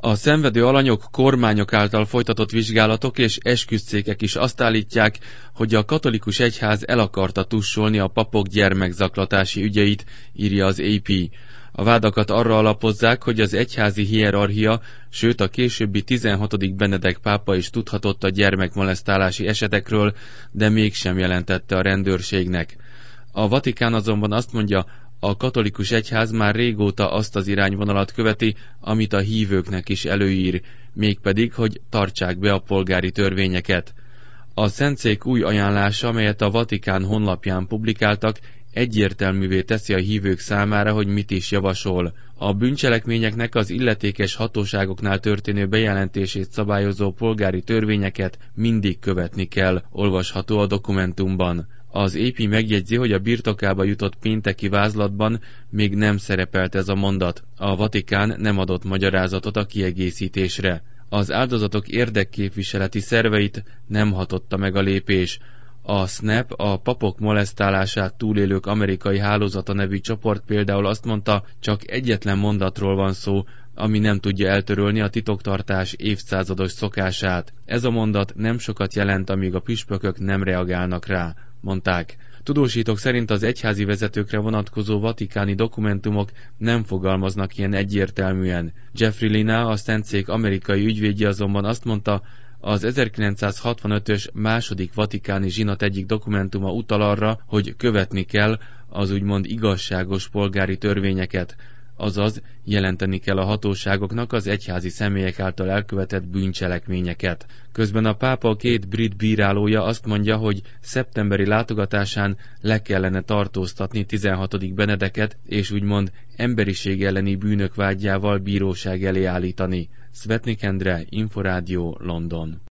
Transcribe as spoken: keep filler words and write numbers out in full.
A szenvedő alanyok kormányok által folytatott vizsgálatok és esküszcékek is azt állítják, hogy a katolikus egyház el akarta tussolni a papok gyermekzaklatási ügyeit, írja az á pé. A vádakat arra alapozzák, hogy az egyházi hierarchia, sőt a későbbi tizenhatodik Benedek pápa is tudhatott a gyermekmolesztálási esetekről, de mégsem jelentette a rendőrségnek. A Vatikán azonban azt mondja, a katolikus egyház már régóta azt az irányvonalat követi, amit a hívőknek is előír, mégpedig, hogy tartsák be a polgári törvényeket. A Szentszék új ajánlása, amelyet a Vatikán honlapján publikáltak, egyértelművé teszi a hívők számára, hogy mit is javasol. A bűncselekményeknek az illetékes hatóságoknál történő bejelentését szabályozó polgári törvényeket mindig követni kell, olvasható a dokumentumban. Az á pé megjegyzi, hogy a birtokába jutott pénteki vázlatban még nem szerepelt ez a mondat. A Vatikán nem adott magyarázatot a kiegészítésre. Az áldozatok érdekképviseleti szerveit nem hatotta meg a lépés. A es en á pé, a papok molesztálását túlélők amerikai hálózata nevű csoport például azt mondta, csak egyetlen mondatról van szó, ami nem tudja eltörölni a titoktartás évszázados szokását. Ez a mondat nem sokat jelent, amíg a püspökök nem reagálnak rá, mondták. Tudósítók szerint az egyházi vezetőkre vonatkozó vatikáni dokumentumok nem fogalmaznak ilyen egyértelműen. Jeffrey Lina, a Szentszék amerikai ügyvédje azonban azt mondta, az ezerkilencszázhatvanötös második vatikáni zsinat egyik dokumentuma utal arra, hogy követni kell az úgymond igazságos polgári törvényeket, azaz jelenteni kell a hatóságoknak az egyházi személyek által elkövetett bűncselekményeket. Közben a pápa két brit bírálója azt mondja, hogy szeptemberi látogatásán le kellene tartóztatni tizenhatodik Benedeket, és úgymond emberiség elleni bűnök vádjával bíróság elé állítani. Svetnik Endre, Inforádió, London.